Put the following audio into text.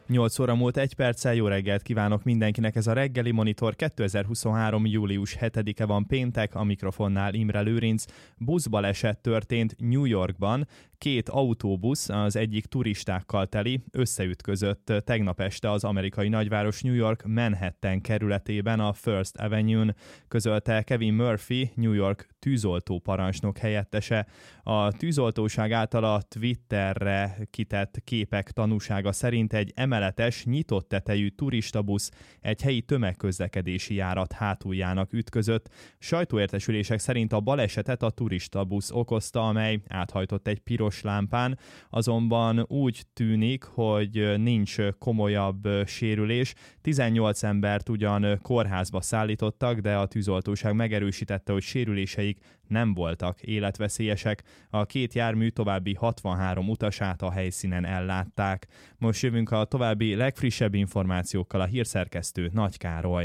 8 óra múlt 1 perccel, jó reggelt kívánok mindenkinek, ez a Reggeli Monitor, 2023. július 7-e van péntek, a mikrofonnál Imre Lőrinc. Buszbaleset történt New Yorkban, 2 autóbusz, az egyik turistákkal teli, összeütközött tegnap este az amerikai nagyváros New York Manhattan kerületében a First Avenue-n, közölte Kevin Murphy, New York tűzoltó parancsnok helyettese. A tűzoltóság által a Twitterre kitett képek tanúsága szerint egy emeletes, nyitott tetejű turistabusz egy helyi tömegközlekedési járat hátuljának ütközött. Sajtóértesülések szerint a balesetet a turistabusz okozta, amely áthajtott egy piros lámpán, azonban úgy tűnik, hogy nincs komolyabb sérülés. 18 embert ugyan kórházba szállítottak, de a tűzoltóság megerősítette, hogy sérüléseik nem voltak életveszélyesek. A 2 jármű további 63 utasát a helyszínen ellátták. Most jövünk a további legfrissebb információkkal, a hírszerkesztő Nagy Károly.